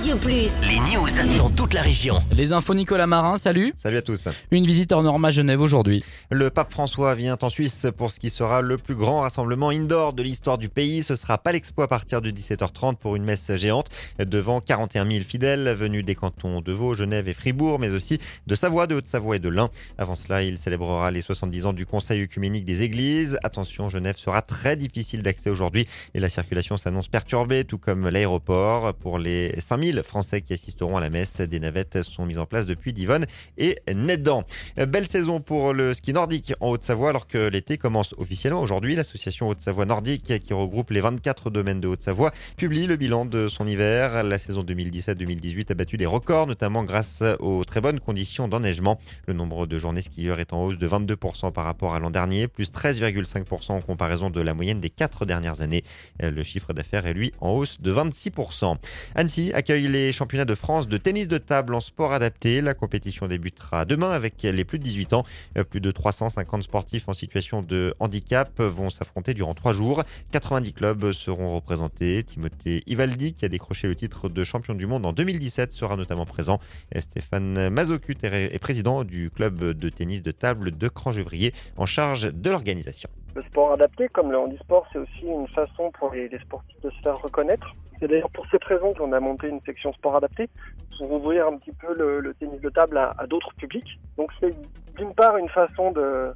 Radio Plus. Les news dans toute la région. Les infos Nicolas Marin, salut. Salut à tous. Une visite hors norme à Genève aujourd'hui. Le pape François vient en Suisse pour ce qui sera le plus grand rassemblement indoor de l'histoire du pays. Ce sera Palexpo à partir de 17h30 pour une messe géante devant 41 000 fidèles venus des cantons de Vaud, Genève et Fribourg, mais aussi de Savoie, de Haute-Savoie et de l'Ain. Avant cela, il célébrera les 70 ans du Conseil œcuménique des églises. Attention, Genève sera très difficile d'accès aujourd'hui et la circulation s'annonce perturbée, tout comme l'aéroport. Pour les 5000 Français qui assisteront à la messe, des navettes sont mises en place depuis Divonne et Nédan. Belle saison pour le ski nordique en Haute-Savoie alors que l'été commence officiellement aujourd'hui. L'association Haute-Savoie Nordique, qui regroupe les 24 domaines de Haute-Savoie, publie le bilan de son hiver. La saison 2017-2018 a battu des records, notamment grâce aux très bonnes conditions d'enneigement. Le nombre de journées skieurs est en hausse de 22% par rapport à l'an dernier, plus 13,5% en comparaison de la moyenne des 4 dernières années. Le chiffre d'affaires est lui en hausse de 26%. Annecy accueille les championnats de France de tennis de table en sport adapté. La compétition débutera demain avec les plus de 18 ans. Plus de 350 sportifs en situation de handicap vont s'affronter durant 3 jours. 90 clubs seront représentés. Timothée Ivaldi, qui a décroché le titre de champion du monde en 2017, sera notamment présent. Stéphane Mazocut est président du club de tennis de table de Cran-Gevrier en charge de l'organisation. Le sport adapté, comme le handisport, c'est aussi une façon pour les sportifs de se faire reconnaître. C'est d'ailleurs pour cette raison qu'on a monté une section sport adapté, pour ouvrir un petit peu le tennis de table à d'autres publics. Donc c'est d'une part une façon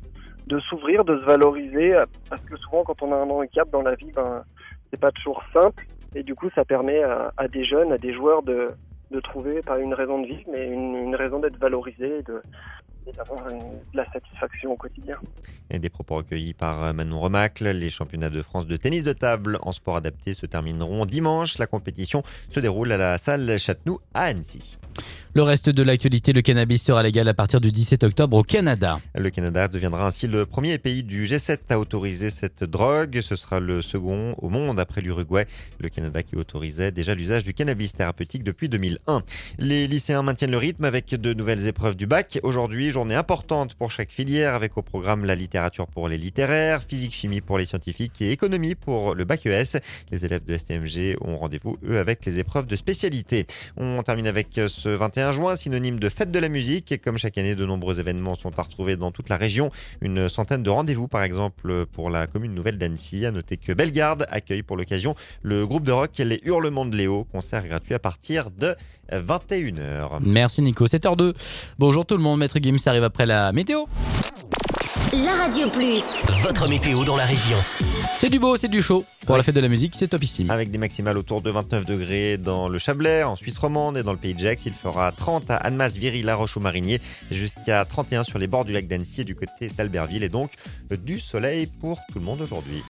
de s'ouvrir, de se valoriser, parce que souvent quand on a un handicap dans la vie, c'est pas toujours simple. Et du coup ça permet à des jeunes, à des joueurs de trouver pas une raison de vivre, mais une raison d'être valorisés et d'avoir de la satisfaction au quotidien. Et des propos recueillis par Manon Remacle. Les championnats de France de tennis de table en sport adapté se termineront dimanche. La compétition se déroule à la salle Châtenoux à Annecy. Le reste de l'actualité, le cannabis sera légal à partir du 17 octobre au Canada. Le Canada deviendra ainsi le premier pays du G7 à autoriser cette drogue. Ce sera le second au monde après l'Uruguay. Le Canada qui autorisait déjà l'usage du cannabis thérapeutique depuis 2001. Les lycéens maintiennent le rythme avec de nouvelles épreuves du bac. Aujourd'hui, journée importante pour chaque filière avec au programme la littérature pour les littéraires, physique-chimie pour les scientifiques et économie pour le bac ES. Les élèves de STMG ont rendez-vous, eux, avec les épreuves de spécialité. On termine avec ce 21 juin, synonyme de fête de la musique. Et comme chaque année, de nombreux événements sont à retrouver dans toute la région. Une centaine de rendez-vous, par exemple, pour la commune nouvelle d'Annecy. À noter que Bellegarde accueille pour l'occasion le groupe de rock Les Hurlements de Léo. Concert gratuit à partir de 21h. Merci Nico, 7h02. Bonjour tout le monde, Maître Gims arrive après la météo. La Radio Plus. Votre météo dans la région. C'est du beau, c'est du chaud. Pour la fête de la musique, c'est topissime. Avec des maximales autour de 29 degrés dans le Chablais, en Suisse romande et dans le pays de Gex. Il fera 30 à Annemasse, Viry, La Roche au Marigné, jusqu'à 31 sur les bords du lac d'Annecy et du côté d'Albertville. Et donc du soleil pour tout le monde aujourd'hui.